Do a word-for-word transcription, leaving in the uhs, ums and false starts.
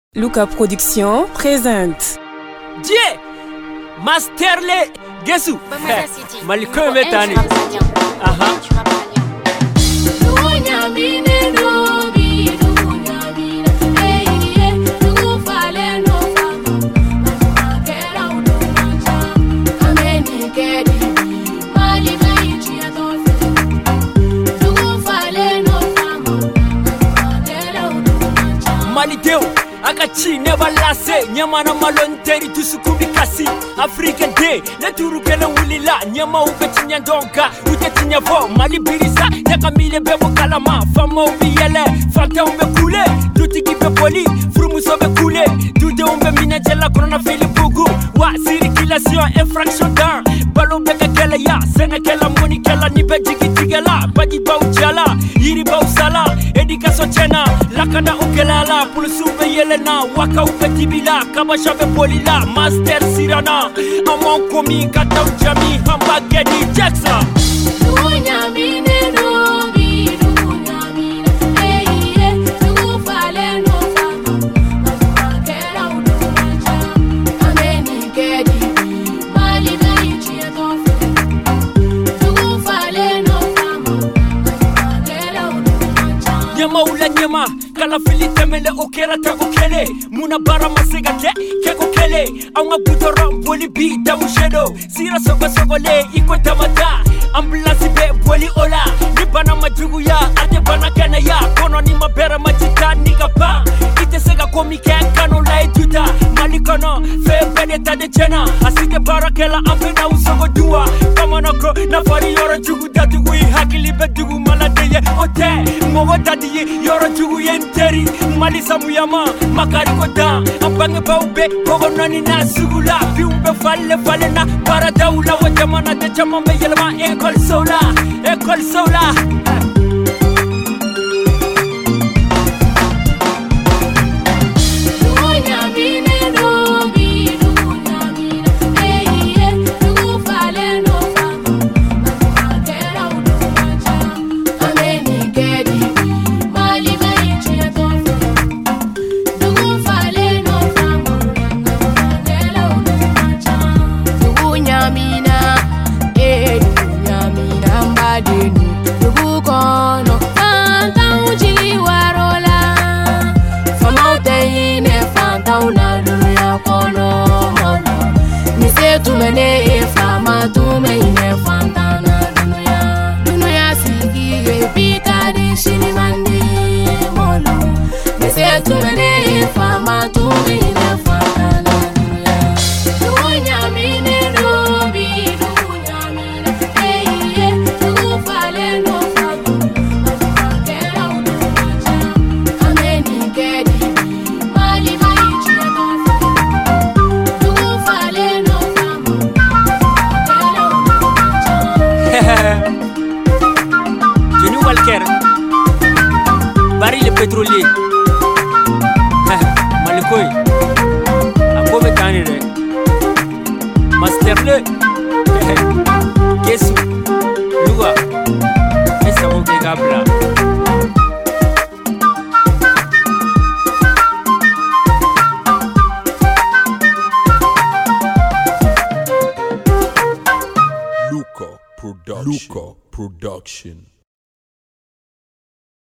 Luca Production présente Dieu Masterle Gesu Malikoy Metani Aha Malideu Akachi never lase Nyama na malonteri tusukubi kasi Africa day Neturu kele wulila Nyama ubeti nyandonga Uteti nyavo Mali birisa Nyaka mile bebo kalama Fama ubi yele Fanta umbe kule Duti kipe poli Frumu sobe kule Dude umbe minajela Korona fili bugu Wa circulation infraction down Balo beka kele ya Sene kela moni kela Nipe jiki tigela Baji bau jala Yiri bau sala Edika chena Lakanda ukelala Pulusupe yele na waka ukatibila kama shabe polila master sirana amon komi kata ujami hamba gedi Jackson dunya mine no bi dunya mine hey hey tu fale no fama kera udonja ameni gedi mali mai chia tofu tu fale no fama kera udonja nyama ula nyama kala fili temele okera tako kele muna bara masega ke keko kele aunga budoro boli bi damushedo sira sogo sogo le iko tamata ambulance be boli ola ni bana majugu ya ate bana kana ya kono ni mabera majita niga pa ite sega komi ke kano la etuta malikono fe bede tade chena asike barakela ambe na usogo dua kama nako na fari yoro jugu datu wi hakili be dugu maladeye ote mo wadadi yoro jugu yenteri malisa muyama makari kota ambange baube kogo nani na sugula biumbe falle falle na para daula wajamana de chamambe yelma ekol sola ekol sola Tumene e fama tume ine fantana dunuya dunuya sigi e pita di shini mandi molo mese tumene e fama tume ine fantana dunuya dunya mine robi dunya mine hey hey tu fale no fago kera udunja ameni gedi mali mai chia tu fale no Jenny Walker Barry le pétrolier Malikoy Akobe Tanire Masterle Gesu Luga Esa Moke Gabla Luca Production. Luca Production.